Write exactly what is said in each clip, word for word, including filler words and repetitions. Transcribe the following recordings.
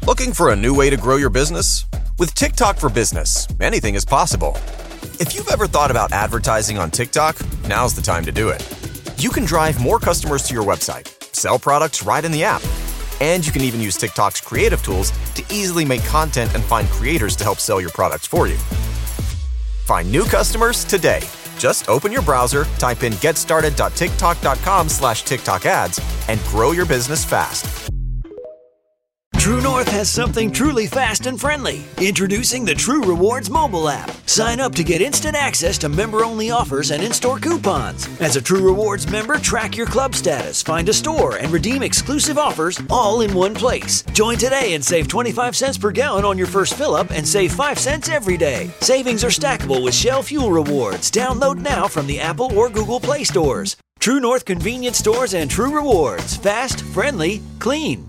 Looking for a new way to grow your business? With TikTok for Business, anything is possible. If you've ever thought about advertising on TikTok, now's the time to do it. You can drive more customers to your website, sell products right in the app, and you can even use TikTok's creative tools to easily make content and find creators to help sell your products for you. Find new customers today. Just open your browser, type in getstarted.tiktok.com slash TikTok ads, and grow your business fast. True North has something truly fast and friendly. Introducing the True Rewards mobile app. Sign up to get instant access to member-only offers and in-store coupons. As a True Rewards member, track your club status, find a store, and redeem exclusive offers all in one place. Join today and save twenty-five cents per gallon on your first fill-up and save five cents every day. Savings are stackable with Shell Fuel Rewards. Download now from the Apple or Google Play stores. True North Convenience Stores and True Rewards. Fast, friendly, clean.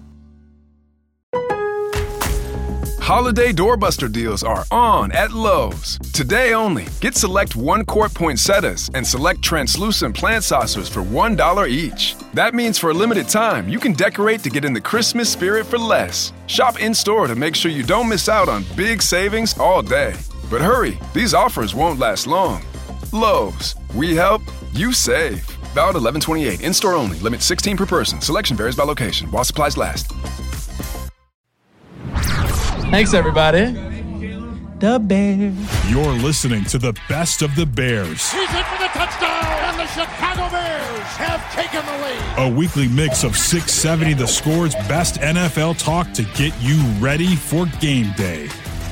Holiday doorbuster deals are on at Lowe's. Today only, get select one-quart poinsettias and select translucent plant saucers for one dollar each. That means for a limited time, you can decorate to get in the Christmas spirit for less. Shop in-store to make sure you don't miss out on big savings all day. But hurry, these offers won't last long. Lowe's, we help, you save. Valid eleven twenty-eight, in-store only, limit sixteen per person. Selection varies by location, while supplies last. Thanks, everybody. The Bears. You're listening to the best of the Bears. He's in for the touchdown, and the Chicago Bears have taken the lead. A weekly mix of six seventy The Score's best N F L talk to get you ready for game day.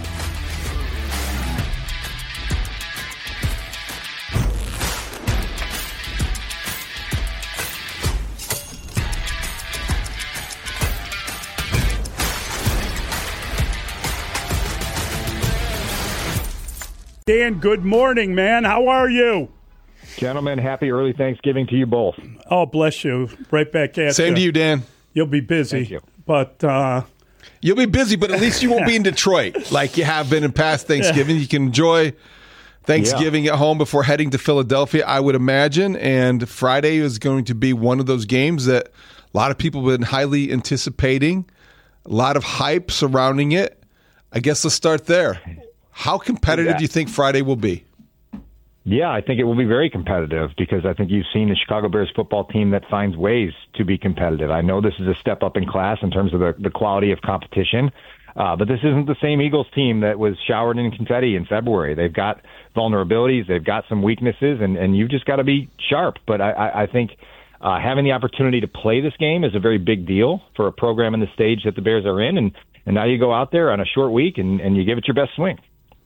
Dan, good morning, man. How are you? Gentlemen, happy early Thanksgiving to you both. Oh, bless you. Right back at you. Same to you, Dan. You'll be busy. Thank you. But uh, You'll be busy, but at least you won't be in Detroit like you have been in past Thanksgiving. You can enjoy Thanksgiving yeah. at home before heading to Philadelphia, I would imagine. And Friday is going to be one of those games that a lot of people have been highly anticipating, a lot of hype surrounding it. I guess let's start there. How competitive yeah. do you think Friday will be? Yeah, I think it will be very competitive because I think you've seen the Chicago Bears football team that finds ways to be competitive. I know this is a step up in class in terms of the, the quality of competition, uh, but this isn't the same Eagles team that was showered in confetti in February. They've got vulnerabilities, they've got some weaknesses, and, and you've just got to be sharp. But I, I, I think uh, having the opportunity to play this game is a very big deal for a program in the stage that the Bears are in, and, and now you go out there on a short week and, and you give it your best swing.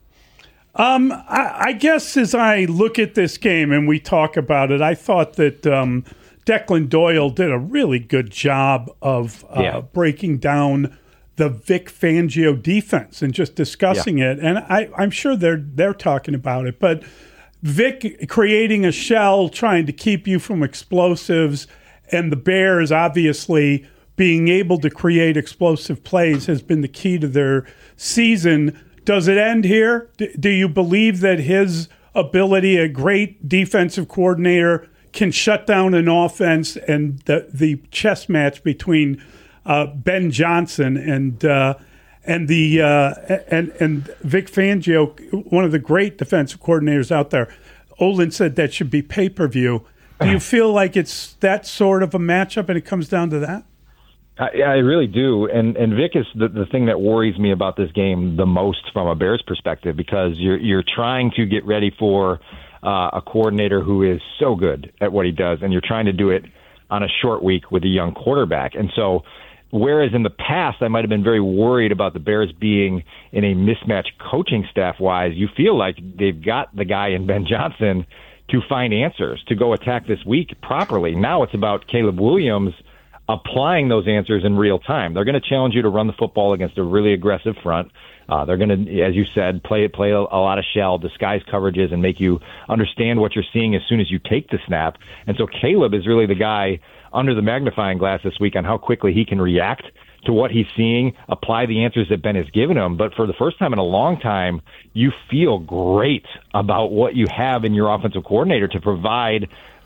Um, I, I guess as I look at this game and we talk about it, I thought that um, Declan Doyle did a really good job of uh, yeah. breaking down the Vic Fangio defense and just discussing yeah. it. And I, I'm sure they're they're talking about it, but Vic creating a shell, trying to keep you from explosives, and the Bears obviously being able to create explosive plays has been the key to their season. Does it end here? Do you believe that his ability, a great defensive coordinator, can shut down an offense, and the the chess match between uh, Ben Johnson and uh, and the uh, and and Vic Fangio, one of the great defensive coordinators out there? Olin said that should be pay-per-view. Do you feel like it's that sort of a matchup, and it comes down to that? I, I really do, and and Vic is the, the thing that worries me about this game the most from a Bears perspective, because you're you're trying to get ready for uh, a coordinator who is so good at what he does, and you're trying to do it on a short week with a young quarterback. And so, whereas in the past I might have been very worried about the Bears being in a mismatch coaching staff wise, you feel like they've got the guy in Ben Johnson to find answers to go attack this week properly. Now it's about Caleb Williams applying those answers in real time. They're going to challenge you to run the football against a really aggressive front. Uh, they're going to, as you said, play play a, a lot of shell, disguise coverages, and make you understand what you're seeing as soon as you take the snap. And so Caleb is really the guy under the magnifying glass this week on how quickly he can react to what he's seeing, apply the answers that Ben has given him. But for the first time in a long time, you feel great about what you have in your offensive coordinator to provide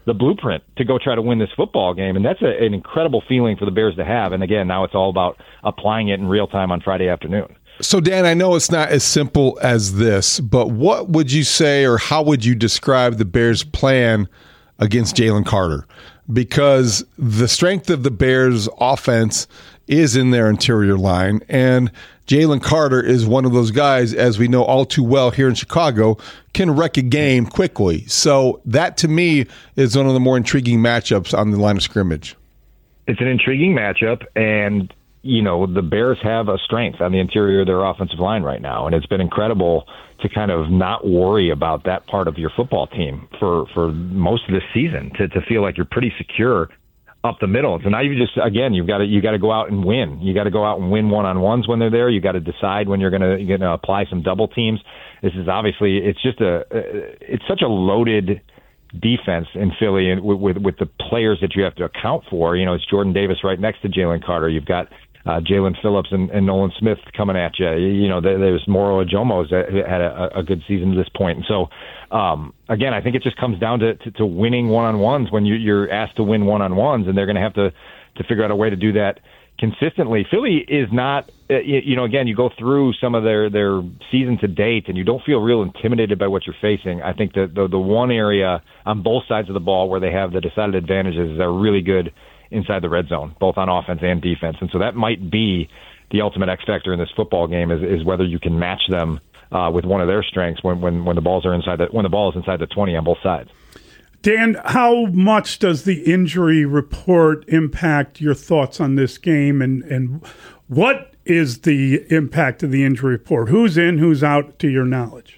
the blueprint to go try to win this football game. And that's a, an incredible feeling for the Bears to have. And again, now it's all about applying it in real time on Friday afternoon. So, Dan, I know it's not as simple as this, but what would you say, or how would you describe the Bears' plan against Jalen Carter? Because the strength of the Bears' offense is in their interior line, and Jalen Carter is one of those guys, as we know all too well here in Chicago, can wreck a game quickly. So that, to me, is one of the more intriguing matchups on the line of scrimmage. It's an intriguing matchup, and you know, the Bears have a strength on the interior of their offensive line right now, and it's been incredible to kind of not worry about that part of your football team for, for most of this season, to, to feel like you're pretty secure up the middle. So now you just, again, you've got to, you got to go out and win. You got to go out and win one-on-ones when they're there. You got to decide when you're going to, you're going to apply some double teams. This is obviously, it's just a, it's such a loaded defense in Philly, and with, with, with the players that you have to account for. You know, it's Jordan Davis right next to Jalen Carter. You've got Uh, Jalen Phillips and, and Nolan Smith coming at you. You know, there, there's Moro Ajomo's that had a, a good season to this point. And so, um, again, I think it just comes down to, to, to winning one-on-ones when you, you're asked to win one-on-ones, and they're going to have to, to figure out a way to do that consistently. Philly is not, uh, you, you know, again, you go through some of their, their season to date, and you don't feel real intimidated by what you're facing. I think that the, the one area on both sides of the ball where they have the decided advantages is they're really good inside the red zone, both on offense and defense. And so that might be the ultimate X factor in this football game, is, is whether you can match them uh, with one of their strengths when, when, when the balls are inside the, when the ball is inside the twenty on both sides. Dan, how much does the injury report impact your thoughts on this game, and, and what is the impact of the injury report? Who's in, who's out, to your knowledge?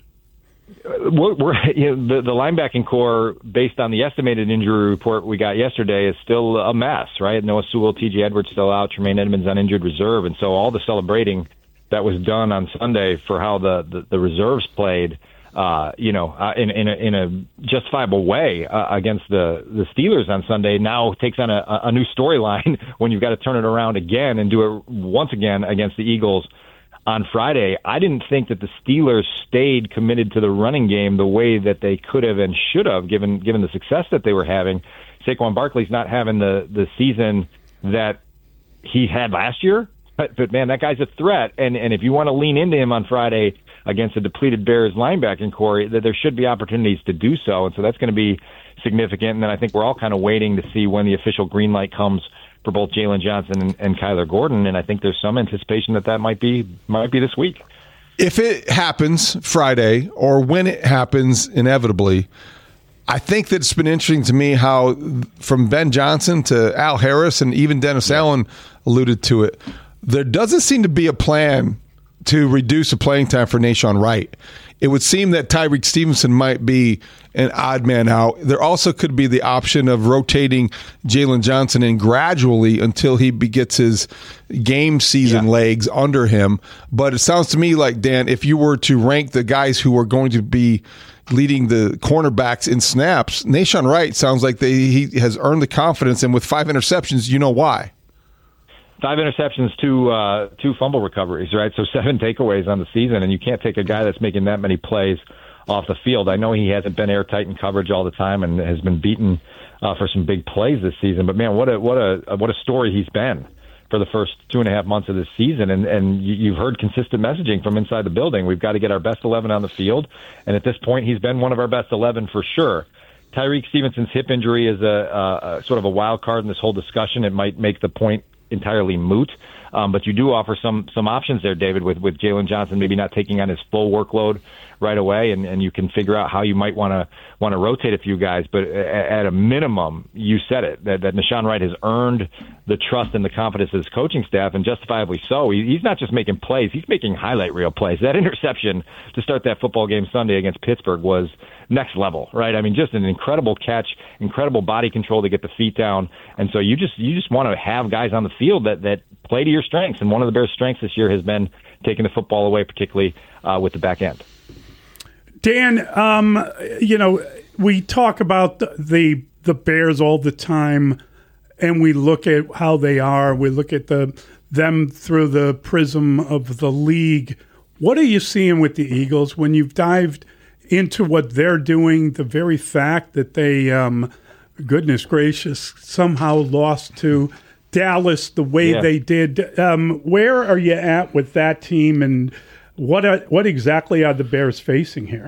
We're, we're, you know, the, the linebacking core, based on the estimated injury report we got yesterday, is still a mess, right? Noah Sewell, T J Edwards still out, Tremaine Edmonds on injured reserve. And so all the celebrating that was done on Sunday for how the, the, the reserves played, uh, you know, uh, in, in, a, in a justifiable way uh, against the, the Steelers on Sunday now takes on a, a new storyline when you've got to turn it around again and do it once again against the Eagles on Friday. I didn't think that the Steelers stayed committed to the running game the way that they could have and should have, given given the success that they were having. Saquon Barkley's not having the, the season that he had last year, but, but man, that guy's a threat. And, and if you want to lean into him on Friday against a depleted Bears linebacking core, that there should be opportunities to do so. And so that's going to be significant. And then I think we're all kind of waiting to see when the official green light comes for both Jalen Johnson and, and Kyler Gordon, and I think there's some anticipation that that might be might be this week. If it happens Friday, or when it happens inevitably, I think that it's been interesting to me how from Ben Johnson to Al Harris, and even Dennis Allen alluded to it, there doesn't seem to be a plan to reduce the playing time for Nahshon Wright. It would seem that Tyreek Stevenson might be an odd man out. There also could be the option of rotating Jalen Johnson in gradually until he gets his game season yeah. legs under him. But it sounds to me like, Dan, if you were to rank the guys who are going to be leading the cornerbacks in snaps, Nahshon Wright sounds like they, he has earned the confidence, and with five interceptions, you know why. Five interceptions, two uh, two fumble recoveries, right? So seven takeaways on the season, and you can't take a guy that's making that many plays off the field. I know he hasn't been airtight in coverage all the time and has been beaten uh, for some big plays this season. But man, what a what a what a story he's been for the first two and a half months of this season. And and you've heard consistent messaging from inside the building. We've got to get our best eleven on the field, and at this point, he's been one of our best eleven for sure. Tyreek Stevenson's hip injury is a, a, a sort of a wild card in this whole discussion. It might make the point entirely moot, um, but you do offer some some options there, David, with, with Jalen Johnson maybe not taking on his full workload right away, and, and you can figure out how you might want to want to rotate a few guys. But at a minimum, you said it, that, that Nahshon Wright has earned the trust and the confidence of his coaching staff, and justifiably so. He, he's not just making plays, he's making highlight reel plays. That interception to start that football game Sunday against Pittsburgh was next level, right? I mean, just an incredible catch, incredible body control to get the feet down. And so you just you just want to have guys on the field that, that play to your strengths. And one of the Bears' strengths this year has been taking the football away, particularly uh, with the back end. Dan, um, you know, we talk about the, the the Bears all the time, and we look at how they are. We look at the them through the prism of the league. What are you seeing with the Eagles when you've dived into what they're doing? The very fact that they um, goodness gracious, somehow lost to Dallas the way yeah. they did. Um, where are you at with that team, and what are, what exactly are the Bears facing here?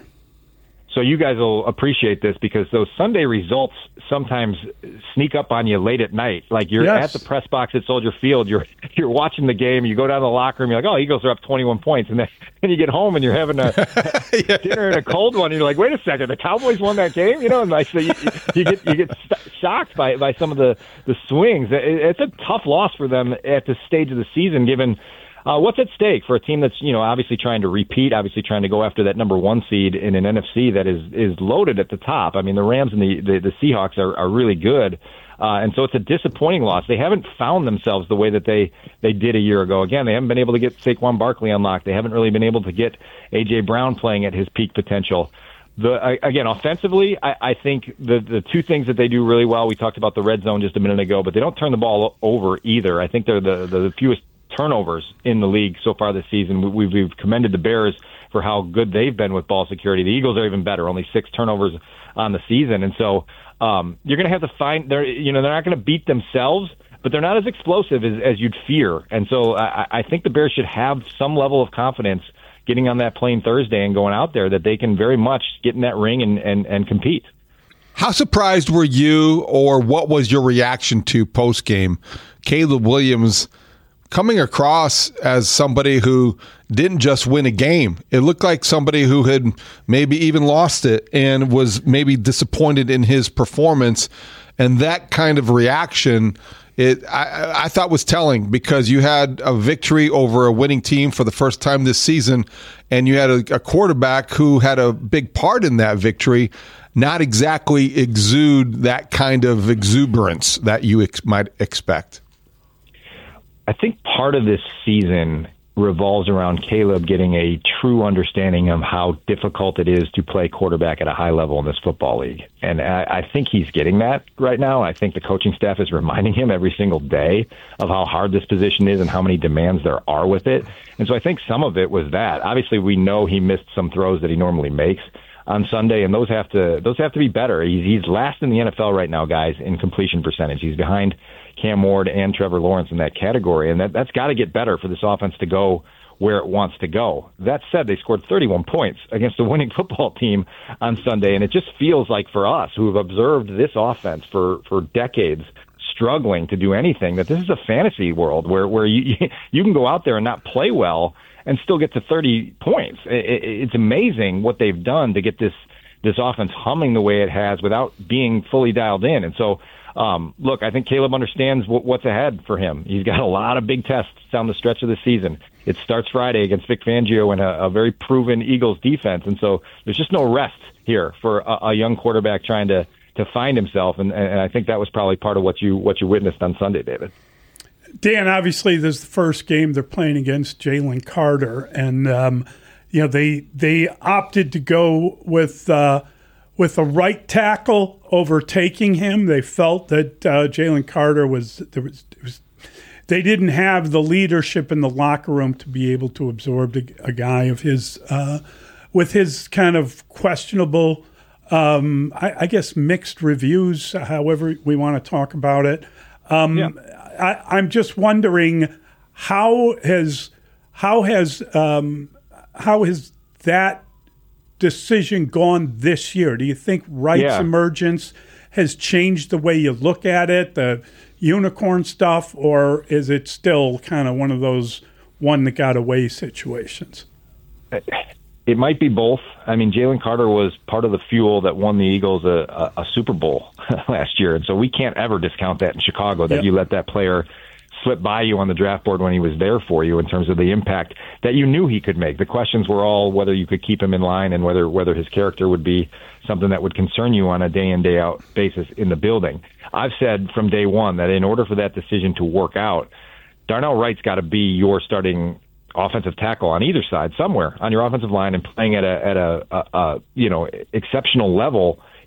So you guys will appreciate this because those Sunday results sometimes sneak up on you late at night. Like you're yes. at the press box at Soldier Field, you're you're watching the game, you go down to the locker room, you're like, oh, Eagles are up twenty-one points, and then, then you get home and you're having a yeah. dinner and a cold one, and you're like, wait a second, the Cowboys won that game, you know? And like, so you, you get you get shocked by by some of the the swings. It, it's a tough loss for them at this stage of the season, given. Uh, what's at stake for a team that's, you know, obviously trying to repeat, obviously trying to go after that number one seed in an N F C that is is loaded at the top? I mean, the Rams and the, the, the Seahawks are, are really good. Uh, and so it's a disappointing loss. They haven't found themselves the way that they, they did a year ago. Again, they haven't been able to get Saquon Barkley unlocked. They haven't really been able to get A J. Brown playing at his peak potential. The, again, offensively, I, I think the, the two things that they do really well, we talked about the red zone just a minute ago, but they don't turn the ball over either. I think they're the, the, the fewest turnovers in the league so far this season. We've, we've commended the Bears for how good they've been with ball security. The Eagles are even better, only six turnovers on the season. And so um, you're going to have to find, they're, you know, they're not going to beat themselves, but they're not as explosive as, as you'd fear. And so I, I think the Bears should have some level of confidence getting on that plane Thursday and going out there that they can very much get in that ring and, and, and compete. How surprised were you, or what was your reaction to post-game Caleb Williams coming across as somebody who didn't just win a game? It looked like somebody who had maybe even lost it and was maybe disappointed in his performance. And that kind of reaction, it I, I thought was telling, because you had a victory over a winning team for the first time this season, and you had a, a quarterback who had a big part in that victory not exactly exude that kind of exuberance that you ex- might expect. I think part of this season revolves around Caleb getting a true understanding of how difficult it is to play quarterback at a high level in this football league. And I, I think he's getting that right now. I think the coaching staff is reminding him every single day of how hard this position is and how many demands there are with it. And so I think some of it was that. Obviously, we know he missed some throws that he normally makes on Sunday, and those have to those have to be better. He's, he's last in the N F L right now, guys, in completion percentage. He's behind Cam Ward and Trevor Lawrence in that category, and that, that's got to get better for this offense to go where it wants to go. That said, they scored thirty-one points against a winning football team on Sunday, and it just feels like for us who have observed this offense for, for decades struggling to do anything, that this is a fantasy world where, where you, you can go out there and not play well and still get to thirty points. It, it, it's amazing what they've done to get this this offense humming the way it has without being fully dialed in. And so, um, look, I think Caleb understands what, what's ahead for him. He's got a lot of big tests down the stretch of the season. It starts Friday against Vic Fangio and a, a very proven Eagles defense. And so there's just no rest here for a, a young quarterback trying to, to find himself. And, and I think that was probably part of what you what you witnessed on Sunday, David. Dan, obviously, this is the first game they're playing against Jalen Carter, and um, you know they they opted to go with uh, with a right tackle overtaking him. They felt that uh, Jalen Carter was there was, was they didn't have the leadership in the locker room to be able to absorb a, a guy of his uh, with his kind of questionable, um, I, I guess, mixed reviews. However we want to talk about it. Um, yeah. I, I'm just wondering how has how has um, how has that decision gone this year? Do you think Wright's yeah. emergence has changed the way you look at it, the unicorn stuff, or is it still kind of one of those one that got away situations? It might be both. I mean, Jalen Carter was part of the fuel that won the Eagles a, a, a Super Bowl last year, and so we can't ever discount that in Chicago, that yep. you let that player slip by you on the draft board when he was there for you in terms of the impact that you knew he could make. The questions were all whether you could keep him in line and whether whether his character would be something that would concern you on a day-in, day-out basis in the building. I've said from day one that in order for that decision to work out, Darnell Wright's got to be your starting offensive tackle on either side, somewhere on your offensive line, and playing at a at a, a, a you know exceptional level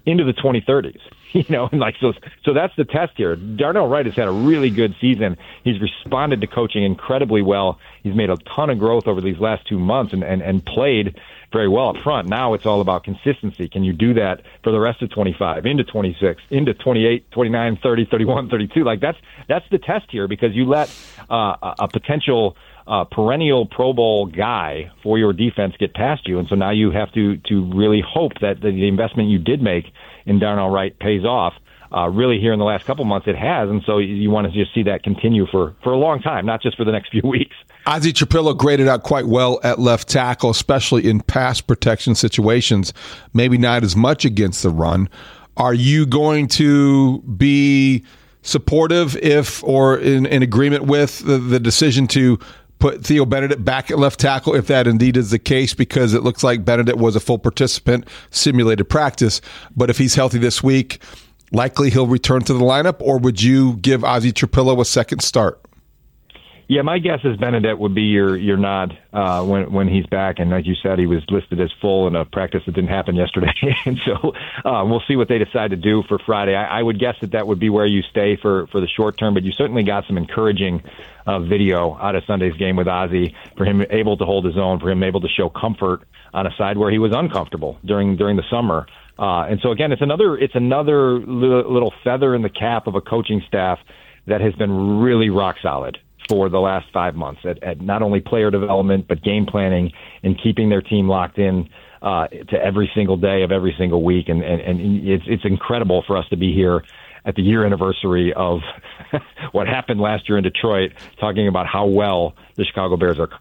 into the twenty thirties. You know, and like so, so that's the test here. Darnell Wright has had a really good season. He's responded to coaching incredibly well. He's made a ton of growth over these last two months and, and, and played very well up front. Now it's all about consistency. Can you do that for the rest of twenty-five, into twenty-six, into twenty-eight, twenty-nine, thirty, thirty-one, thirty-two? Like that's that's the test here, because you let uh, a, a potential uh, perennial Pro Bowl guy for your defense get past you, and so now you have to to really hope that the, the investment you did make in Darnell Wright pays off. Uh, really, here in the last couple months, it has, and so you, you want to just see that continue for, for a long time, not just for the next few weeks. Ozzie Trapilo graded out quite well at left tackle, especially in pass protection situations, maybe not as much against the run. Are you going to be supportive if, or in, in agreement with the, the decision to put Theo Benedict back at left tackle, if that indeed is the case, because it looks like Benedict was a full participant, simulated practice, but if he's healthy this week, likely he'll return to the lineup? Or would you give Ozzie Trapilo a second start? Yeah, my guess is Benedict would be your your nod uh, when when he's back. And like you said, he was listed as full in a practice that didn't happen yesterday. And so uh, we'll see what they decide to do for Friday. I, I would guess that that would be where you stay for, for the short term, but you certainly got some encouraging uh, video out of Sunday's game with Ozzie, for him able to hold his own, for him able to show comfort on a side where he was uncomfortable during during the summer. Uh, and so again, it's another it's another little, little feather in the cap of a coaching staff that has been really rock solid for the last five months at, at not only player development, but game planning and keeping their team locked in uh, to every single day of every single week. And, and, and it's, it's incredible for us to be here at the year anniversary of what happened last year in Detroit, talking about how well the Chicago Bears are.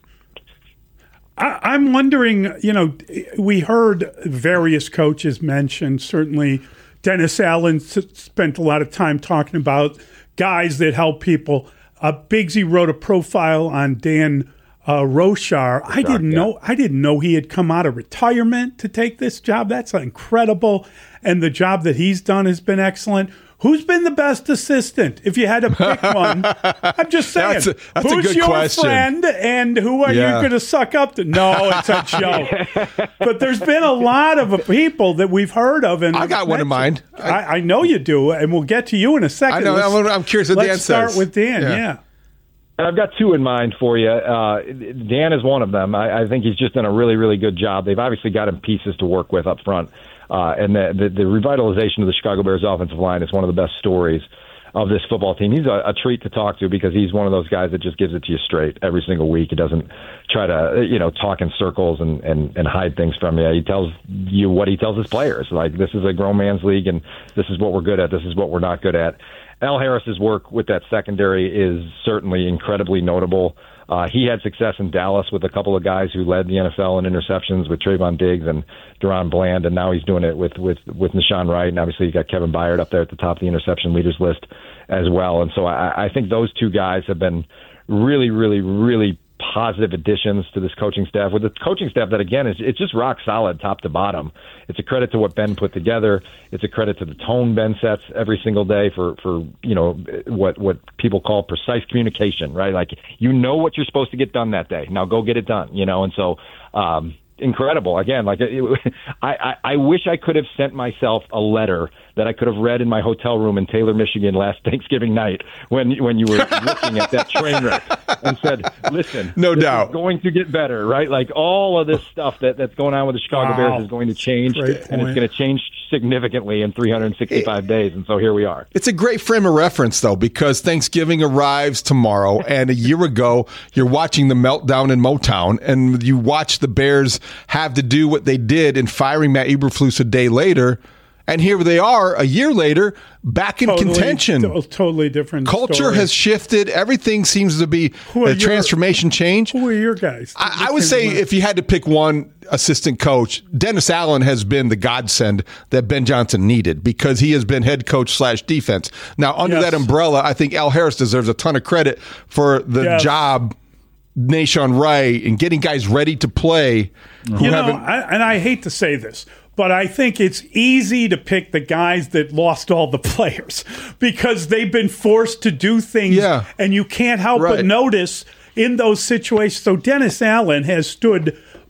I, I'm wondering, you know, we heard various coaches mention, certainly Dennis Allen spent a lot of time talking about guys that help people. Uh, Bigsy wrote a profile on Dan uh, Rochar. I didn't yeah. know. I didn't know he had come out of retirement to take this job. That's incredible, and the job that he's done has been excellent. Who's been the best assistant? If you had to pick one, I'm just saying. That's a, that's who's a good your question. friend, and who are yeah. you going to suck up to? No, it's a joke. But there's been a lot of people that we've heard of, and I got one in mind. I, I know you do, and we'll get to you in a second. I know. Let's, I'm curious what let's Dan start says. with Dan. Yeah. yeah. I've got two in mind for you. Uh, Dan is one of them. I, I think he's just done a really, really good job. They've obviously got him pieces to work with up front. Uh, and the, the, the revitalization of the Chicago Bears offensive line is one of the best stories of this football team. He's a, a treat to talk to, because he's one of those guys that just gives it to you straight every single week. He doesn't try to, you know, talk in circles and, and, and hide things from you. He tells you what he tells his players. Like, this is a grown man's league, and this is what we're good at. This is what we're not good at. Al Harris's work with that secondary is certainly incredibly notable. Uh, he had success in Dallas with a couple of guys who led the N F L in interceptions, with Trayvon Diggs and Deron Bland, and now he's doing it with with with Nahshon Wright, and obviously you got Kevin Byard up there at the top of the interception leaders list as well. And so I, I think those two guys have been really, really, really positive additions to this coaching staff, with a coaching staff that, again, is it's just rock solid top to bottom. It's a credit to what Ben put together. It's a credit to the tone Ben sets every single day for, for you know, what, what people call precise communication, right? Like, you know what you're supposed to get done that day. Now go get it done, you know? And so, um, incredible. Again, like it, I, I, I wish I could have sent myself a letter that I could have read in my hotel room in Taylor, Michigan last Thanksgiving night when when you were looking at that train wreck, and said, listen, no this doubt, is going to get better, right? Like, all of this stuff that, that's going on with the Chicago wow. Bears is going to change, Great and point. it's going to change significantly in three hundred sixty-five it, days. And so here we are. It's a great frame of reference, though, because Thanksgiving arrives tomorrow, and a year ago, you're watching the meltdown in Motown, and you watch the Bears have to do what they did in firing Matt Eberflus a day later. And here they are, a year later, back in totally, contention. To- totally different Culture story. has shifted. Everything seems to be a your, transformation change. Who are your guys? I, I would say if you had to pick one assistant coach, Dennis Allen has been the godsend that Ben Johnson needed, because he has been head coach slash defense. Now, under yes. that umbrella, I think Al Harris deserves a ton of credit for the yes. job, Nahshon Wright, and getting guys ready to play. Who you know, haven't, I, and I hate to say this, but I think it's easy to pick the guys that lost all the players, because they've been forced to do things, yeah. and you can't help right. but notice in those situations. So Dennis Allen has stood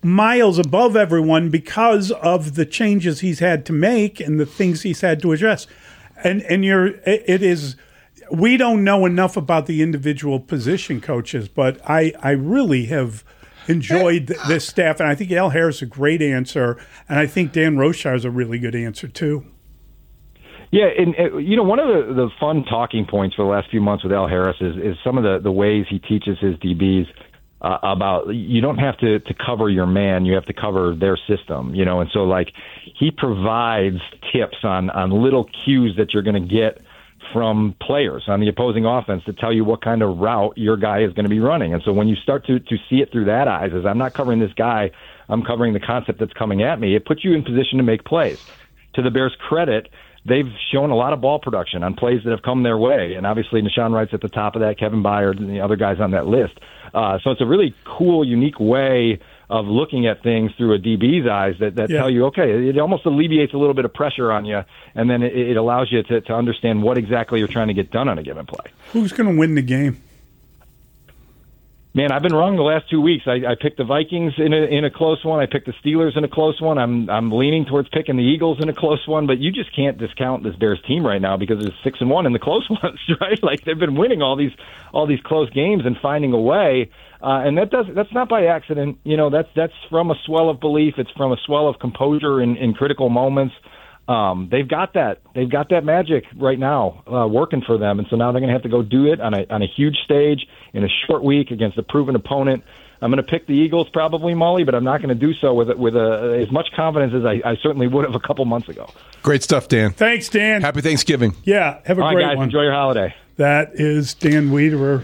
miles above everyone because of the changes he's had to make and the things he's had to address. And and you're it is we don't know enough about the individual position coaches, but I, I really have enjoyed this staff, and I think Al Harris is a great answer, and I think Dan Rochar is a really good answer too. Yeah, and, and you know, one of the, the fun talking points for the last few months with Al Harris is, is some of the, the ways he teaches his D Bs uh, about you don't have to, to cover your man, you have to cover their system, you know, and so like he provides tips on, on little cues that you're going to get from players on the opposing offense to tell you what kind of route your guy is going to be running. And so when you start to, to see it through that eyes, as I'm not covering this guy, I'm covering the concept that's coming at me, it puts you in position to make plays. To the Bears' credit, they've shown a lot of ball production on plays that have come their way. And obviously Nahshon Wright's at the top of that, Kevin Byard and the other guys on that list. Uh, so it's a really cool, unique way of looking at things through a D B's eyes that, that yeah. tell you, okay, it almost alleviates a little bit of pressure on you, and then it, it allows you to, to understand what exactly you're trying to get done on a given play. Who's going to win the game? Man, I've been wrong the last two weeks. I, I picked the Vikings in a, in a close one. I picked the Steelers in a close one. I'm I'm leaning towards picking the Eagles in a close one, but you just can't discount this Bears team right now because it's six and one in the close ones, right? Like they've been winning all these all these close games and finding a way. Uh, and that does that's not by accident. You know, that's that's from a swell of belief. It's from a swell of composure in, in critical moments. Um, they've got that. They've got that magic right now uh, working for them, and so now they're going to have to go do it on a on a huge stage in a short week against a proven opponent. I'm going to pick the Eagles probably, Molly, but I'm not going to do so with with a, as much confidence as I, I certainly would have a couple months ago. Great stuff, Dan. Thanks, Dan. Happy Thanksgiving. Yeah, have a All great right, guys, one. Enjoy your holiday. That is Dan Wiederer.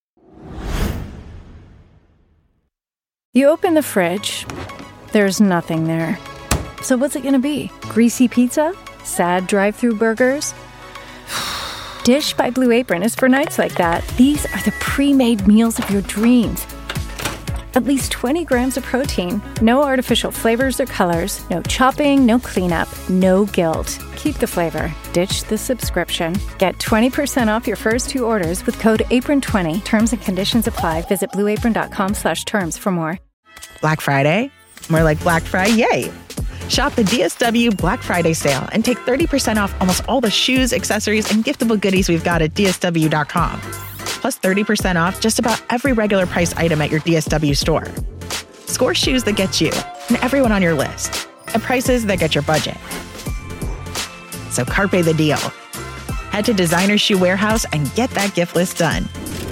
You open the fridge, there's nothing there. So what's it going to be? Greasy pizza? Sad drive-thru burgers? Dish by Blue Apron is for nights like that. These are the pre-made meals of your dreams. At least twenty grams of protein, no artificial flavors or colors, no chopping, no cleanup, no guilt. Keep the flavor. Ditch the subscription. Get twenty percent off your first two orders with code apron twenty. Terms and conditions apply. Visit blueapron.com slash terms for more. Black Friday? More like Black Friday, yay! Shop the D S W Black Friday sale and take thirty percent off almost all the shoes, accessories, and giftable goodies we've got at D S W dot com. Plus thirty percent off just about every regular price item at your D S W store. Score shoes that get you and everyone on your list at prices that get your budget. So carpe the deal. Head to Designer Shoe Warehouse and get that gift list done.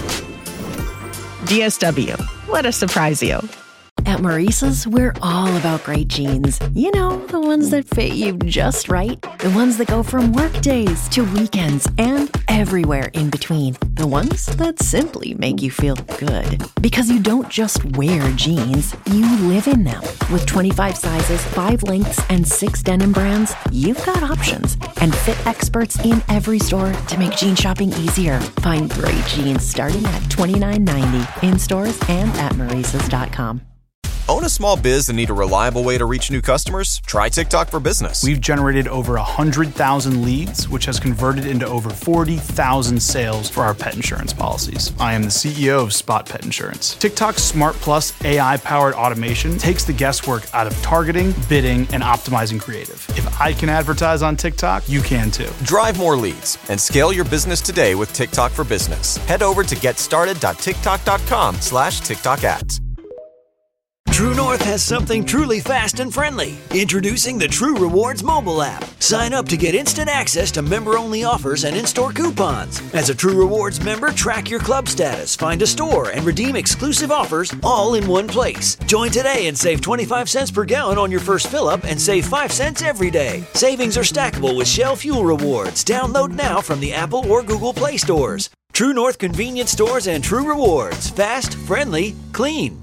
D S W. Let us surprise you. At Maurice's, we're all about great jeans. You know, the ones that fit you just right. The ones that go from work days to weekends and everywhere in between. The ones that simply make you feel good. Because you don't just wear jeans, you live in them. With twenty-five sizes, five lengths, and six denim brands, you've got options. And fit experts in every store to make jean shopping easier. Find great jeans starting at twenty-nine ninety in stores and at Maurices dot com. Own a small biz and need a reliable way to reach new customers? Try TikTok for Business. We've generated over one hundred thousand leads, which has converted into over forty thousand sales for our pet insurance policies. I am the C E O of Spot Pet Insurance. TikTok's Smart Plus A I-powered automation takes the guesswork out of targeting, bidding, and optimizing creative. If I can advertise on TikTok, you can too. Drive more leads and scale your business today with TikTok for Business. Head over to getstarted.tiktok.com slash TikTok ads. True North has something truly fast and friendly. Introducing the True Rewards mobile app. Sign up to get instant access to member-only offers and in-store coupons. As a True Rewards member, track your club status, find a store, and redeem exclusive offers all in one place. Join today and save twenty-five cents per gallon on your first fill-up and save five cents every day. Savings are stackable with Shell Fuel Rewards. Download now from the Apple or Google Play stores. True North convenience stores and True Rewards. Fast, friendly, clean.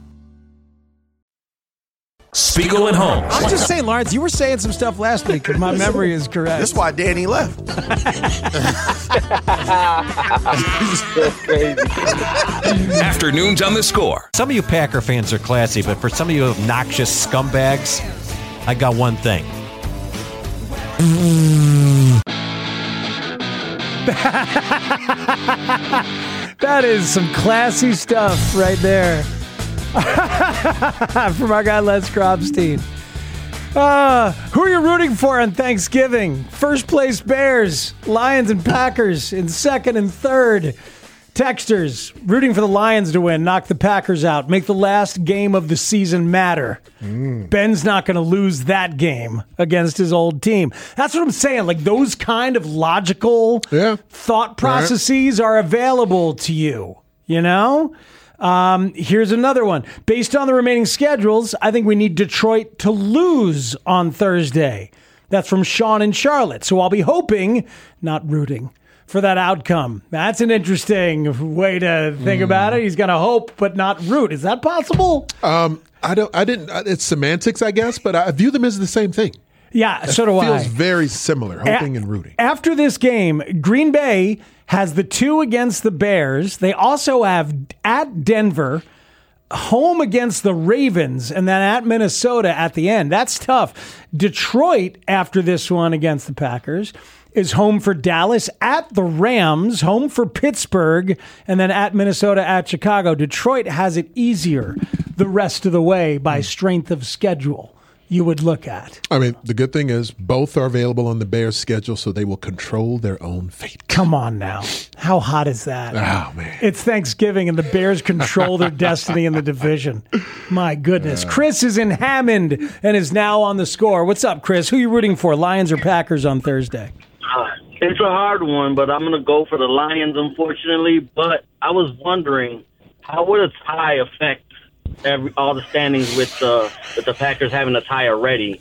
Spiegel and Holmes. I'm just saying, Lawrence, you were saying some stuff last week, if my memory is correct. That's why Danny left. Afternoons on the Score. Some of you Packer fans are classy, but for some of you obnoxious scumbags, I got one thing. That is some classy stuff right there. From our guy Les Grobstein. Uh, who are you rooting for on Thanksgiving? First place Bears, Lions and Packers in second and third. Texters, rooting for the Lions to win, knock the Packers out, make the last game of the season matter. Mm. Ben's not going to lose that game against his old team. That's what I'm saying. Like, those kind of logical yeah. thought processes right. are available to you, you know? Um, here's another one. Based on the remaining schedules, I think we need Detroit to lose on Thursday. That's from Sean in Charlotte. So I'll be hoping, not rooting, for that outcome. That's an interesting way to think mm. about it. He's going to hope, but not root. Is that possible? Um, I don't. I didn't. It's semantics, I guess, but I view them as the same thing. Yeah, so do I. It feels I. very similar, hoping A- and rooting. After this game, Green Bay has the two against the Bears. They also have at Denver, home against the Ravens, and then at Minnesota at the end. That's tough. Detroit, after this one against the Packers, is home for Dallas, at the Rams, home for Pittsburgh, and then at Minnesota, at Chicago. Detroit has it easier the rest of the way by strength of schedule, you would look at. I mean, the good thing is both are available on the Bears' schedule, so they will control their own fate. Come on now. How hot is that? Oh, man. It's Thanksgiving, and the Bears control their destiny in the division. My goodness. Uh, Chris is in Hammond and is now on the score. What's up, Chris? Who are you rooting for, Lions or Packers on Thursday? Uh, it's a hard one, but I'm going to go for the Lions, unfortunately. But I was wondering, how would a tie affect every, all the standings with, uh, with the Packers having a tie already?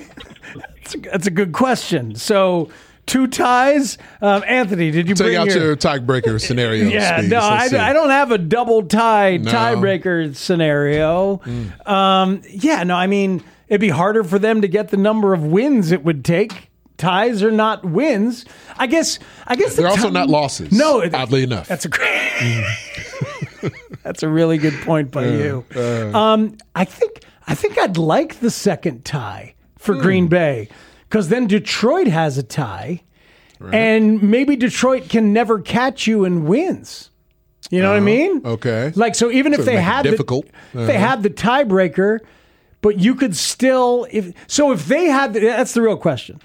That's a, that's a good question. So, two ties. Um, Anthony, did you Take bring out your, your tiebreaker scenario? Yeah, Speeds. no, I, I don't have a double tie No. tiebreaker scenario. Mm. Um, yeah, no, I mean, it'd be harder for them to get the number of wins it would take. Ties are not wins. I guess. I guess they're the also t- not losses. No, it, oddly enough, that's a great. That's a really good point by uh, you. Uh, um, I think. I think I'd like the second tie for hmm. Green Bay, because then Detroit has a tie, right. and maybe Detroit can never catch you in wins. You know uh, what I mean? Okay. Like, so even so if they had difficult, the, uh-huh. if they had the tiebreaker, but you could still if so if they had the, that's the real question.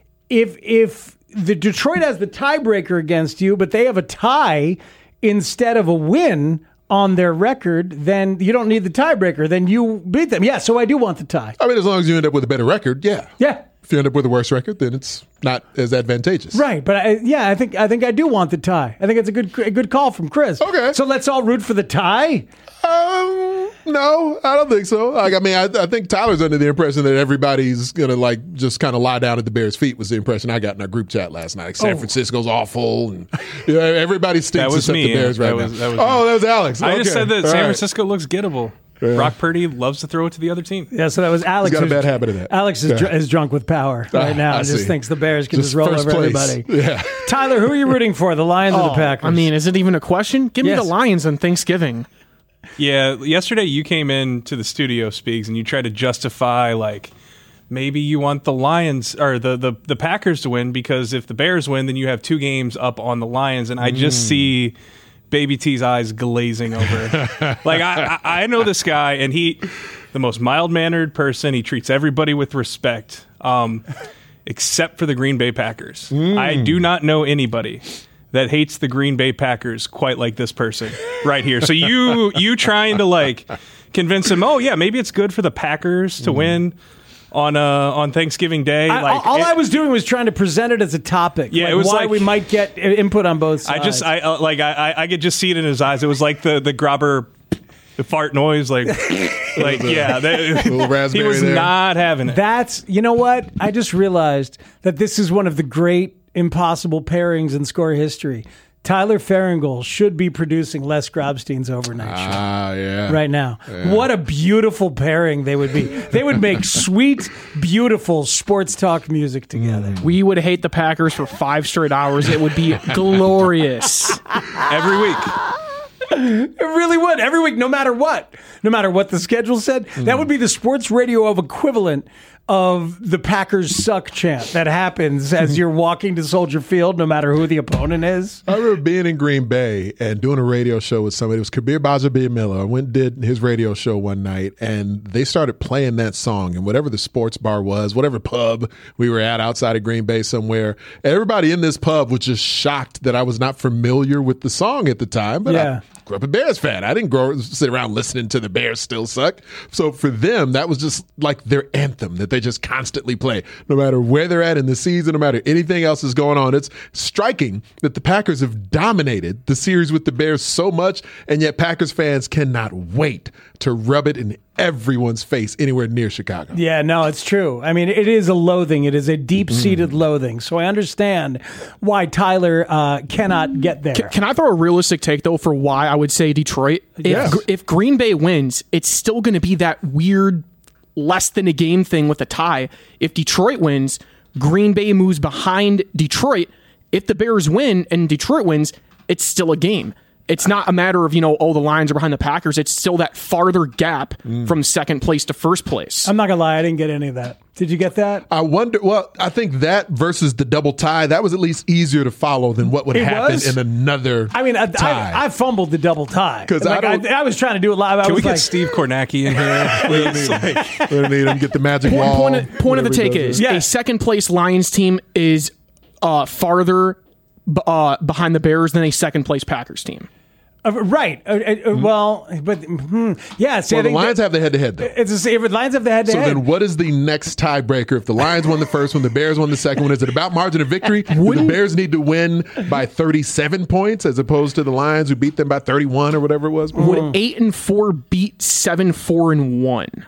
If if the Detroit has the tiebreaker against you, but they have a tie instead of a win on their record, then you don't need the tiebreaker. Then you beat them. Yeah, so I do want the tie. I mean, as long as you end up with a better record, yeah. Yeah. If you end up with a worse record, then it's not as advantageous. Right, but I, yeah, I think I think I do want the tie. I think it's a good a good call from Chris. Okay. So let's all root for the tie? Um, no, I don't think so. Like, I mean, I, I think Tyler's under the impression that everybody's going to, like, just kind of lie down at the Bears' feet was the impression I got in our group chat last night. Like, San oh. Francisco's awful, and you know, everybody stinks except me, the Bears yeah. right that was, now. That was oh, me. that was Alex. I okay. just said that all San right. Francisco looks gettable. Yeah. Brock Purdy loves to throw it to the other team. Yeah, so that was Alex. He's got a bad habit of that. Alex is, yeah. dr- is drunk with power right now I and just see. thinks the Bears can just, just roll first over place. everybody. Yeah. Tyler, who are you rooting for, the Lions oh, or the Packers? I mean, is it even a question? Give yes. me the Lions on Thanksgiving. Yeah, yesterday you came in to the studio, Speaks, and you tried to justify, like, maybe you want the Lions or the, the, the Packers to win because if the Bears win, then you have two games up on the Lions. And I just mm. see Baby T's eyes glazing over. Like, I, I, I know this guy, and he, the most mild-mannered person. He treats everybody with respect, um, except for the Green Bay Packers. Mm. I do not know anybody that hates the Green Bay Packers quite like this person right here. So you you trying to, like, convince him, oh, yeah, maybe it's good for the Packers to mm. win on uh, on Thanksgiving Day. I, like all it, I was doing was trying to present it as a topic. Yeah, like it was why like, we might get input on both sides. I just, I uh, like, I, I could just see it in his eyes. It was like the the grabber the fart noise, like, like yeah, that, little raspberry he was there. not having it. That's, you know what? I just realized that this is one of the great impossible pairings in score history. Tyler Farringold should be producing Les Grobstein's overnight show. Ah, yeah. Right now. Yeah. What a beautiful pairing they would be. They would make sweet, beautiful sports talk music together. We would hate the Packers for five straight hours. It would be glorious. Every week. It really would. Every week, no matter what. No matter what the schedule said. Mm. That would be the sports radio of equivalent of the Packers suck chant that happens as you're walking to Soldier Field, no matter who the opponent is. I remember being in Green Bay and doing a radio show with somebody. It was Kabir Baja-Miller. I went and did his radio show one night, and they started playing that song. And whatever the sports bar was, whatever pub we were at outside of Green Bay somewhere, everybody in this pub was just shocked that I was not familiar with the song at the time. But yeah. I grew up a Bears fan. I didn't grow sit around listening to the Bears still suck. So for them, that was just like their anthem that they just constantly play, no matter where they're at in the season, no matter anything else is going on. It's striking that the Packers have dominated the series with the Bears so much, and yet Packers fans cannot wait to rub it in everyone's face anywhere near Chicago. Yeah, no, it's true. I mean, it is a loathing. It is a deep-seated mm. loathing. So I understand why Tyler uh, cannot get there. Can, can I throw a realistic take, though, for why I would say Detroit? Yes. If, if Green Bay wins, it's still going to be that weird less than a game thing with a tie. If Detroit wins, Green Bay moves behind Detroit. If the Bears win and Detroit wins, it's still a game. It's not a matter of, you know, oh, the Lions are behind the Packers. It's still that farther gap mm. from second place to first place. I'm not going to lie. I didn't get any of that. Did you get that? I wonder. Well, I think that versus the double tie, that was at least easier to follow than what would it happen was? in another I mean, I, tie. I, I fumbled the double tie. Because like, I, I, I was trying to do it live. I Can was we like, get Steve Kornacki in here? we don't need him. We don't need him. Get the magic Point, wall. point, of, point of the take is yeah. a second place Lions team is uh, farther uh, behind the Bears than a second place Packers team. Uh, right. Uh, uh, mm-hmm. Well, but hmm, yeah. See, well, I the think Lions that, have the head-to-head, though. It's the same. Lions have the head-to-head. So then what is the next tiebreaker? If the Lions won the first one, the Bears won the second one, is it about margin of victory? Do the Bears need to win by thirty-seven points as opposed to the Lions who beat them by thirty-one or whatever it was before? Would eight and four beat seven, four, and one?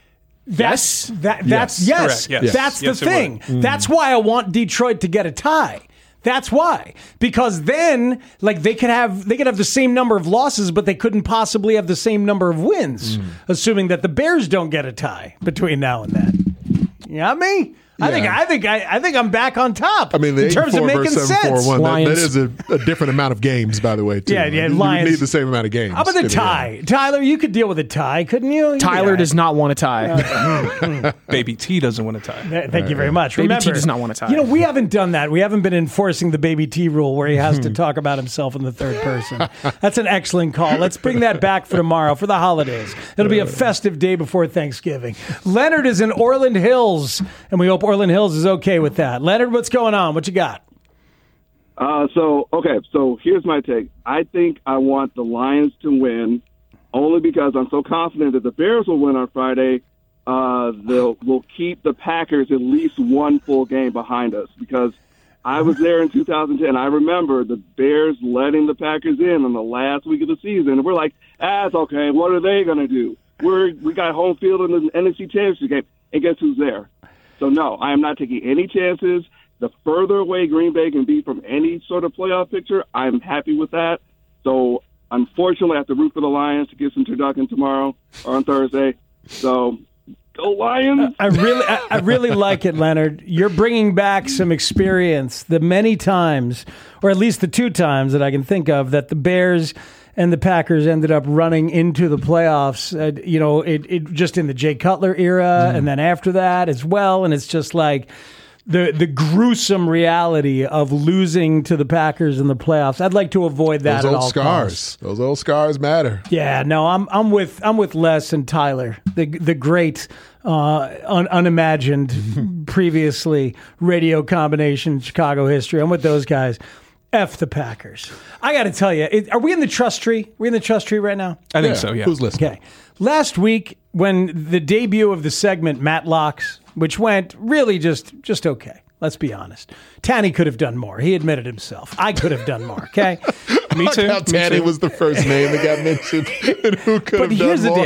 That's, yes. That, that's, yes. yes. yes. That's yes, the thing. Mm. That's why I want Detroit to get a tie. That's why, because then, like they could have, they could have the same number of losses, but they couldn't possibly have the same number of wins, mm. assuming that the Bears don't get a tie between now and then. You know what I mean? I Yeah. think I think I, I think I'm back on top. I mean, the in terms of making sense. that, that is a, a different amount of games, by the way. Too. Yeah, yeah. You Lions need the same amount of games. How about the tie, Tyler? You could deal with a tie, couldn't you? you Tyler yeah. does not want a tie. Baby T doesn't want a tie. Th- Thank you very much. Baby Remember, T does not want a tie. You know, we haven't done that. We haven't been enforcing the Baby T rule where he has to talk about himself in the third person. That's an excellent call. Let's bring that back for tomorrow for the holidays. It'll be a festive day before Thanksgiving. Leonard is in Orland Hills, and we hope Orland Hills is okay with that. Leonard, what's going on? What you got? Uh, so, okay, so here's my take. I think I want the Lions to win only because I'm so confident that the Bears will win on Friday. Uh, they'll will keep the Packers at least one full game behind us because I was there in two thousand ten. I remember the Bears letting the Packers in on the last week of the season. And we're like, ah, it's okay. What are they going to do? We're, we got home field in the N F C Championship game. And guess who's there? So, no, I am not taking any chances. The further away Green Bay can be from any sort of playoff picture, I'm happy with that. So, unfortunately, I have to root for the Lions to get some turducken tomorrow or on Thursday. So, go Lions! I really, I, I really like it, Leonard. You're bringing back some experience. The many times, or at least the two times that I can think of, that the Bears and the Packers ended up running into the playoffs, uh, you know, it, it just in the Jay Cutler era, mm. and then after that as well. And it's just like the the gruesome reality of losing to the Packers in the playoffs. I'd like to avoid that. Those at old all scars. costs. Those old scars matter. Yeah, no, I'm I'm with I'm with Les and Tyler, the the great uh, un, unimagined previously radio combination Chicago history. I'm with those guys. F the Packers. I got to tell you, it, are we in the trust tree? Are we in the trust tree right now? I think yeah. so, yeah. Who's listening? Okay. Last week, when the debut of the segment Matlocks, which went really just just okay, let's be honest. Tanny could have done more. He admitted himself. I could have done more, okay? Me too. How Tanny was the first name that got mentioned and who could But have here's done the more. deal.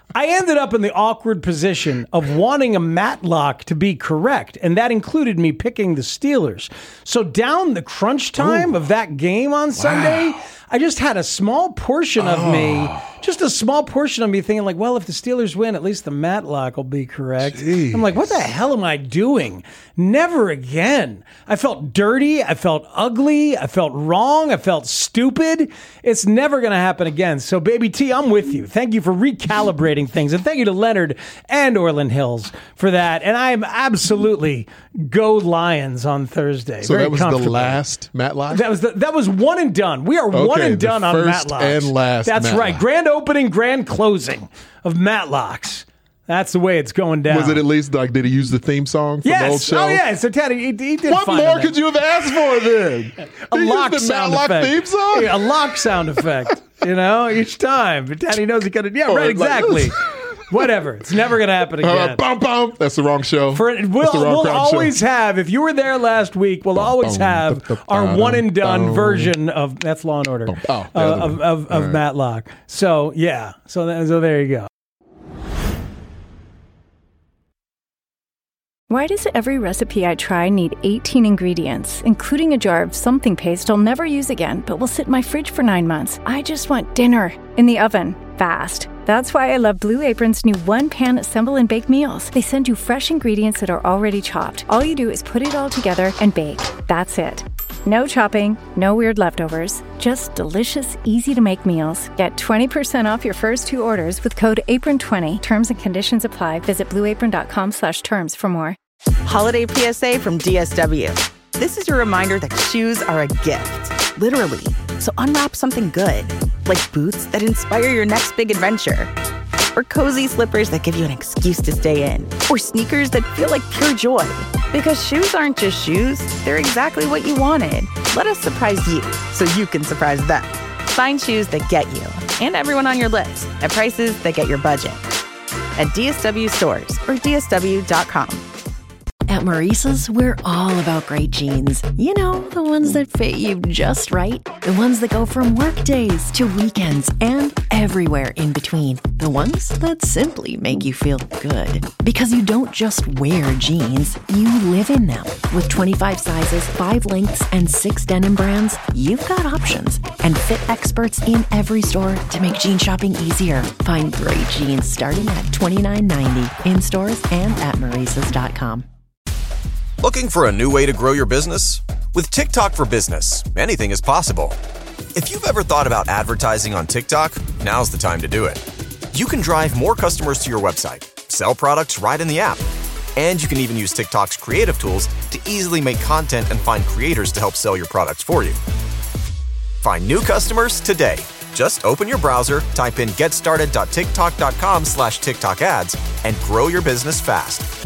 I ended up in the awkward position of wanting a Matlock to be correct, and that included me picking the Steelers. So down the crunch time Ooh. of that game on Sunday, wow. I just had a small portion of oh. me, just a small portion of me thinking like, well, if the Steelers win, at least the Matlock will be correct. Jeez. I'm like, what the hell am I doing? Never again. I felt dirty. I felt ugly. I felt wrong. I felt stupid. It's never going to happen again. So, Baby T, I'm with you. Thank you for recalibrating things. And thank you to Leonard and Orland Hills for that. And I am absolutely go Lions on Thursday. So Very that was the last Matlock? That was the, that was one and done. We are okay, one and done on Matlocks. And last That's Matlock. right. Grand opening, grand closing of Matlocks. That's the way it's going down. Was it at least like, did he use the theme song from yes. the old show? Oh, yeah. So, Teddy, he, he did What fine more could you have asked for then? a he lock used the sound Matlock effect. theme song? Yeah, a lock sound effect, you know, each time. But Teddy knows he could have. Yeah, Oh, right, like- exactly. Whatever. It's never going to happen again. Uh, bum, bum. That's the wrong show. For, That's we'll the wrong we'll crowd always show. have, if you were there last week, we'll always bum, have bum, our bum, one and done bum. version of, that's Law and Order, Oh, the uh, other of, one. of, of All right. Matlock. So, yeah. So, that, so there you go. Why does every recipe I try need eighteen ingredients, including a jar of something paste I'll never use again, but will sit in my fridge for nine months? I just want dinner in the oven, fast. That's why I love Blue Apron's new one-pan assemble and bake meals. They send you fresh ingredients that are already chopped. All you do is put it all together and bake. That's it. No chopping, no weird leftovers, just delicious, easy-to-make meals. Get twenty percent off your first two orders with code apron twenty. Terms and conditions apply. Visit blueapron.com slash terms for more. Holiday P S A from D S W. This is your reminder that shoes are a gift, literally. So unwrap something good, like boots that inspire your next big adventure, or cozy slippers that give you an excuse to stay in, or sneakers that feel like pure joy. Because shoes aren't just shoes, they're exactly what you wanted. Let us surprise you so you can surprise them. Find shoes that get you and everyone on your list at prices that get your budget at D S W stores or D S W dot com. At Maurice's, we're all about great jeans. You know, the ones that fit you just right. The ones that go from work days to weekends and everywhere in between. The ones that simply make you feel good. Because you don't just wear jeans, you live in them. With twenty-five sizes, five lengths, and six denim brands, you've got options. And fit experts in every store to make jean shopping easier. Find great jeans starting at twenty-nine ninety in stores and at Maurices dot com. Looking for a new way to grow your business? With TikTok for Business, anything is possible. If you've ever thought about advertising on TikTok, now's the time to do it. You can drive more customers to your website, sell products right in the app, and you can even use TikTok's creative tools to easily make content and find creators to help sell your products for you. Find new customers today. Just open your browser, type in getstarted.tiktok.com slash TikTok ads, and grow your business fast.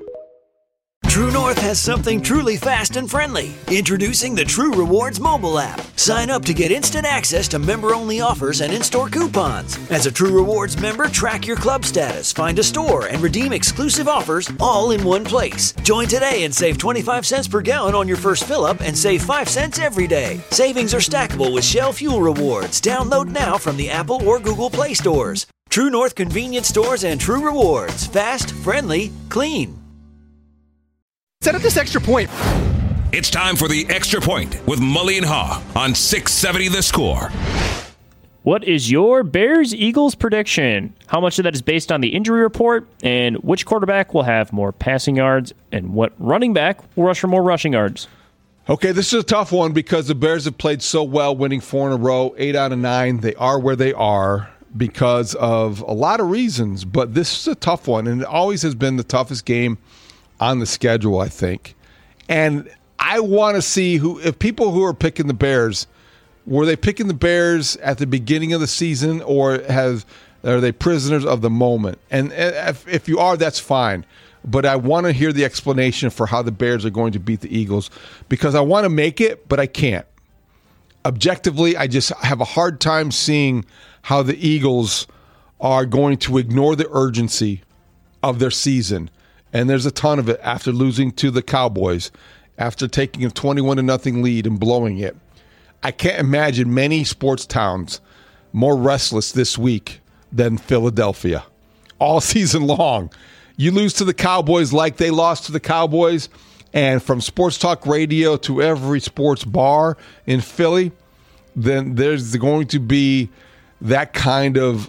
True North has something truly fast and friendly. Introducing the True Rewards mobile app. Sign up to get instant access to member-only offers and in-store coupons. As a True Rewards member, track your club status, find a store, and redeem exclusive offers all in one place. Join today and save twenty-five cents per gallon on your first fill-up and save five cents every day. Savings are stackable with Shell Fuel Rewards. Download now from the Apple or Google Play stores. True North Convenience Stores and True Rewards. Fast, friendly, clean. Set up this extra point. It's time for the Extra Point with Mully and Haw on six seventy The Score. What is your Bears-Eagles prediction? How much of that is based on the injury report? And which quarterback will have more passing yards? And what running back will rush for more rushing yards? Okay, this is a tough one because the Bears have played so well, winning four in a row, eight out of nine. They are where they are because of a lot of reasons. But this is a tough one, and it always has been the toughest game on the schedule, I think. And I want to see who, if people who are picking the Bears, were they picking the Bears at the beginning of the season, or have are they prisoners of the moment? And if, if you are, that's fine. But I want to hear the explanation for how the Bears are going to beat the Eagles, because I want to make it, but I can't. Objectively, I just have a hard time seeing how the Eagles are going to ignore the urgency of their season. And there's a ton of it after losing to the Cowboys, after taking a twenty-one to nothing lead and blowing it. I can't imagine many sports towns more restless this week than Philadelphia. all season long. You lose to the Cowboys like they lost to the Cowboys, and from sports talk radio to every sports bar in Philly, then there's going to be that kind of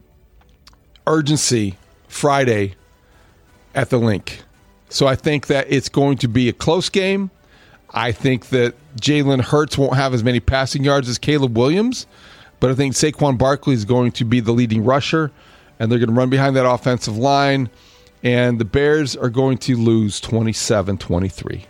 urgency Friday at the Link. So I think that it's going to be a close game. I think that Jalen Hurts won't have as many passing yards as Caleb Williams, but I think Saquon Barkley is going to be the leading rusher, and they're going to run behind that offensive line, and the Bears are going to lose twenty-seven twenty-three.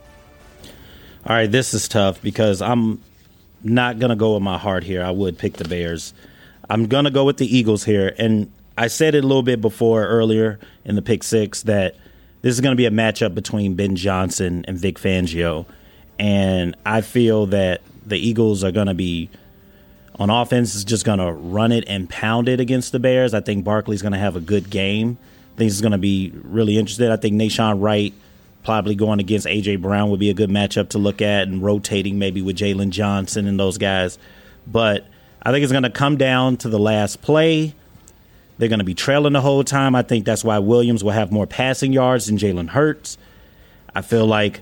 All right, this is tough because I'm not going to go with my heart here. I would pick the Bears. I'm going to go with the Eagles here, and I said it a little bit before earlier in the pick six that this is going to be a matchup between Ben Johnson and Vic Fangio, and I feel that the Eagles are going to be on offense is just going to run it and pound it against the Bears. I think Barkley's going to have a good game. I think he's going to be really interested. I think Nashawn Wright probably going against A J. Brown would be a good matchup to look at, and rotating maybe with Jalen Johnson and those guys. But I think it's going to come down to the last play. They're going to be trailing the whole time. I think that's why Williams will have more passing yards than Jalen Hurts. I feel like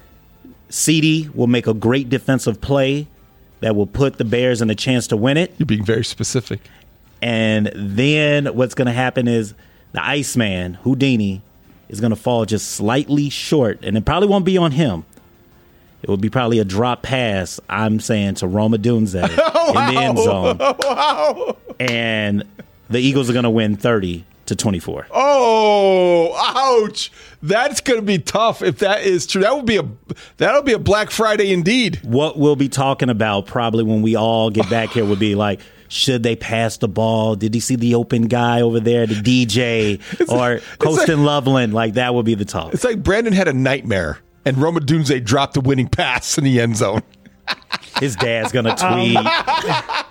CeeDee will make a great defensive play that will put the Bears in a chance to win it. You're being very specific. And then what's going to happen is the Iceman, Houdini, is going to fall just slightly short, and it probably won't be on him. It will be probably a drop pass, I'm saying, to Roma Dunze oh, wow. in the end zone. Wow. And the Eagles are going to win thirty to twenty-four. Oh, ouch. That's going to be tough if that is true. That would be a that'll be a Black Friday indeed. What we'll be talking about probably when we all get back here would be like, should they pass the ball? Did he see the open guy over there, the D J, it's or like, Colston like, Loveland? Like, that would be the talk. It's like Brandon had a nightmare, and Roma Dunze dropped the winning pass in the end zone. His dad's going to tweet. Um,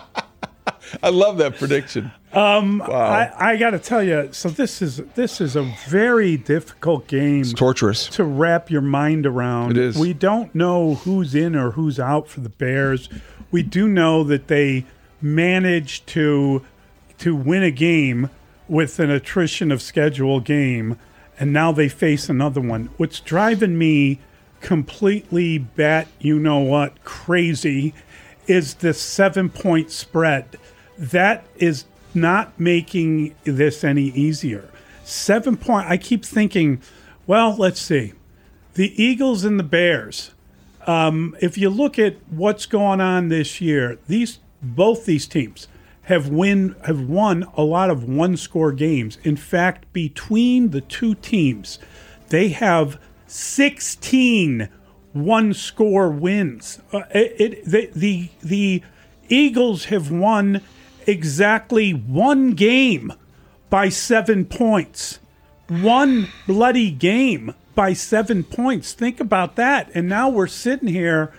I love that prediction. Um, wow. I, I got to tell you, so this is this is a very difficult game. It's torturous to wrap your mind around. It is. We don't know who's in or who's out for the Bears. We do know that they managed to to win a game with an attrition of schedule game, and now they face another one. What's driving me completely bat you know what crazy is the seven point spread. That is not making this any easier. Seven point. I keep thinking, well, let's see. The Eagles and the Bears. Um, if you look at what's going on this year, these both these teams have win have won a lot of one-score games. In fact, between the two teams, they have sixteen one-score wins. Uh, it, it the, the the Eagles have won exactly one game by seven points. One bloody game by seven points. Think about that. And now we're sitting here.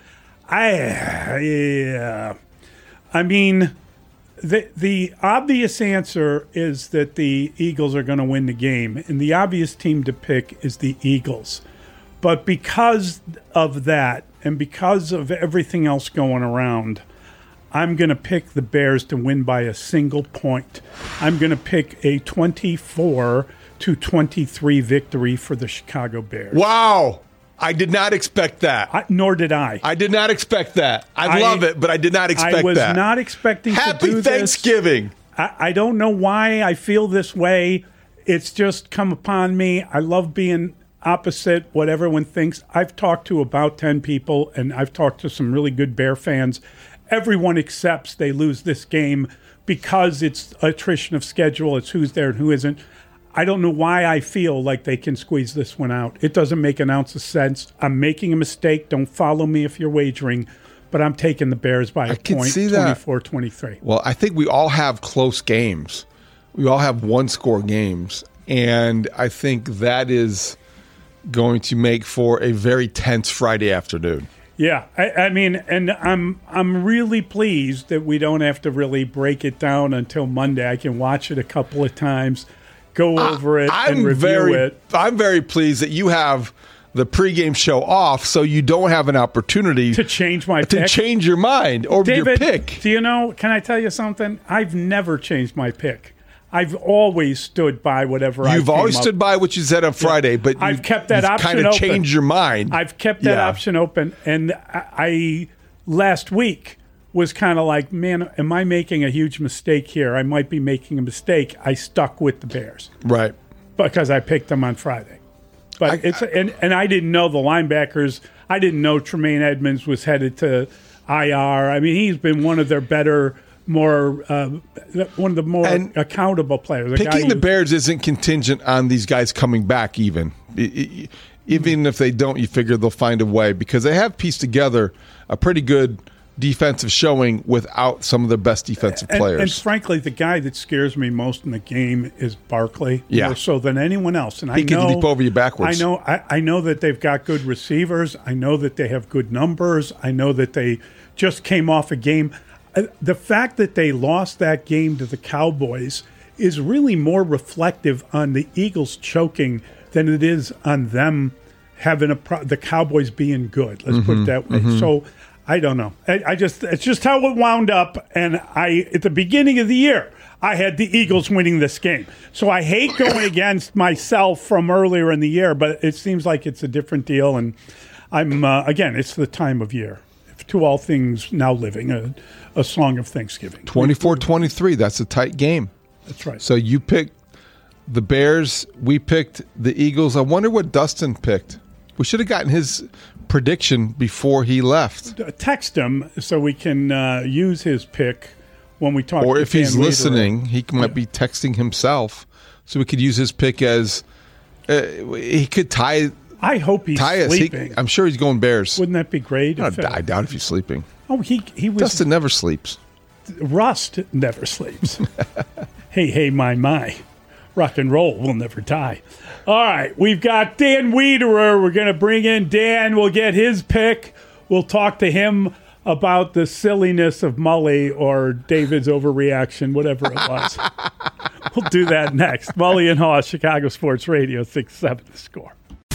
I, yeah. I mean, the the obvious answer is that the Eagles are going to win the game, and the obvious team to pick is the Eagles. But because of that, and because of everything else going around, I'm going to pick the Bears to win by a single point. I'm going to pick a twenty-four to twenty-three victory for the Chicago Bears. Wow. I did not expect that. I, nor did I. I did not expect that. I, I love it, but I did not expect that. I was that. not expecting Happy to do Thanksgiving. this. I, I don't know why I feel this way. It's just come upon me. I love being opposite what everyone thinks. I've talked to about ten people, and I've talked to some really good Bear fans. Everyone accepts they lose this game because it's attrition of schedule. It's who's there and who isn't. I don't know why I feel like they can squeeze this one out. It doesn't make an ounce of sense. I'm making a mistake. Don't follow me if you're wagering, but I'm taking the Bears by a I can point, see that. twenty-four twenty-three. Well, I think we all have close games. We all have one-score games, and I think that is going to make for a very tense Friday afternoon. Yeah, I, I mean, and I'm I'm really pleased that we don't have to really break it down until Monday. I can watch it a couple of times, go over it, I'm and review very, it. I'm very pleased that you have the pregame show off, so you don't have an opportunity to change my to pick. change your mind or David, your pick. Do you know? Can I tell you something? I've never changed my pick. I've always stood by whatever I You've came always up- stood by what you said on Friday, but I've you've, kept that you've option kind of open. changed your mind. I've kept that Yeah. option open, and I, I last week was kind of like, man, am I making a huge mistake here? I might be making a mistake. I stuck with the Bears Right. because I picked them on Friday. But I- it's and and I didn't know the linebackers. I didn't know Tremaine Edmonds was headed to I R. I mean, he's been one of their better, more uh, one of the more And accountable players. A guy Picking the who- Bears isn't contingent on these guys coming back even. I- I- Even if they don't, you figure they'll find a way because they have pieced together a pretty good defensive showing without some of their best defensive And, players. and frankly, the guy that scares me most in the game is Barkley, Yeah. more so than anyone else. And He I can know, leap over you backwards. I know, I, I know that they've got good receivers. I know that they have good numbers. I know that they just came off a game. Uh, The fact that they lost that game to the Cowboys is really more reflective on the Eagles choking than it is on them having a pro- the Cowboys being good. Let's put it Mhm, that way. mhm. So. I don't know. I, I just it's just how it wound up. And I at the beginning of the year, I had the Eagles winning this game. So I hate going against myself from earlier in the year, but it seems like it's a different deal. And I'm uh, again, it's the time of year. To all things now living, a, a song of Thanksgiving. twenty-four twenty-three, that's a tight game. That's right. So you picked the Bears. We picked the Eagles. I wonder what Dustin picked. We should have gotten his prediction before he left. Text him so we can uh, use his pick when we talk. Or to if he's Dan Lederer. listening, he might be texting himself, so we could use his pick as uh, he could tie. I hope he's tie us. He- sleeping. I'm sure he's going Bears. Wouldn't that be great? I, if, uh, I doubt if he's sleeping. Oh, he he was. Dustin never sleeps. Rust never sleeps. hey, hey, my, my. Rock and roll will never die. All right, we've got Dan Wiederer. We're going to bring in Dan. We'll get his pick. We'll talk to him about the silliness of Mully or David's overreaction, whatever it was. We'll do that next. Mully and Haw, Chicago Sports Radio, six seven The Score.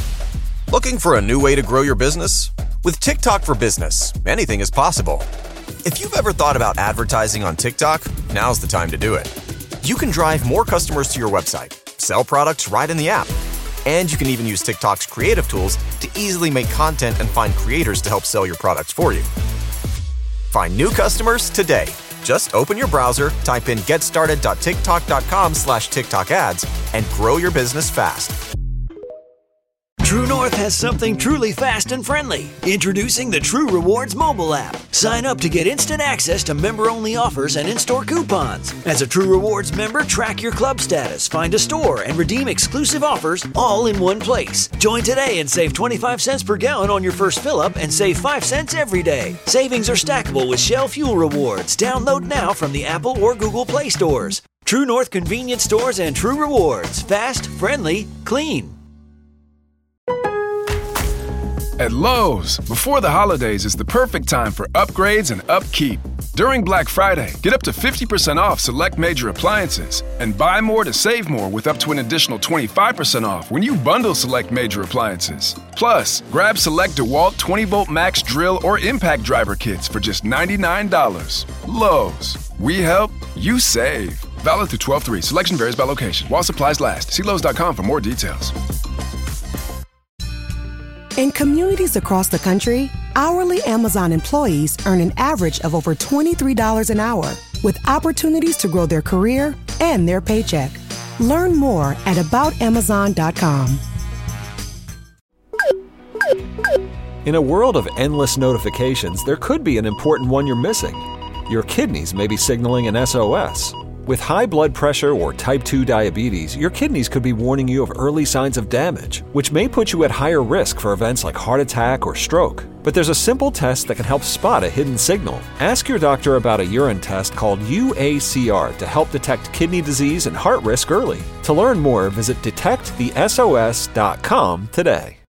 Looking for a new way to grow your business? With TikTok for Business, anything is possible. If you've ever thought about advertising on TikTok, now's the time to do it. You can drive more customers to your website, sell products right in the app, and you can even use TikTok's creative tools to easily make content and find creators to help sell your products for you. Find new customers today. Just open your browser, type in getstarted.tiktok.com slash TikTok ads, and grow your business fast. True North has something truly fast and friendly. Introducing the True Rewards mobile app. Sign up to get instant access to member-only offers and in-store coupons. As a True Rewards member, track your club status, find a store, and redeem exclusive offers all in one place. Join today and save twenty-five cents per gallon on your first fill-up and save five cents every day. Savings are stackable with Shell Fuel Rewards. Download now from the Apple or Google Play stores. True North convenience stores and True Rewards. Fast, friendly, clean. At Lowe's, before the holidays is the perfect time for upgrades and upkeep. During Black Friday, get up to fifty percent off select major appliances and buy more to save more with up to an additional twenty-five percent off when you bundle select major appliances. Plus, grab select DeWalt twenty volt max drill or impact driver kits for just ninety-nine dollars. Lowe's, we help, you save. Valid through twelve three. Selection varies by location. While supplies last. See Lowe's dot com for more details. In communities across the country, hourly Amazon employees earn an average of over twenty-three dollars an hour, with opportunities to grow their career and their paycheck. Learn more at about amazon dot com. In a world of endless notifications, there could be an important one you're missing. Your kidneys may be signaling an S O S. With high blood pressure or type two diabetes, your kidneys could be warning you of early signs of damage, which may put you at higher risk for events like heart attack or stroke. But there's a simple test that can help spot a hidden signal. Ask your doctor about a urine test called U A C R to help detect kidney disease and heart risk early. To learn more, visit detect the S O S dot com today.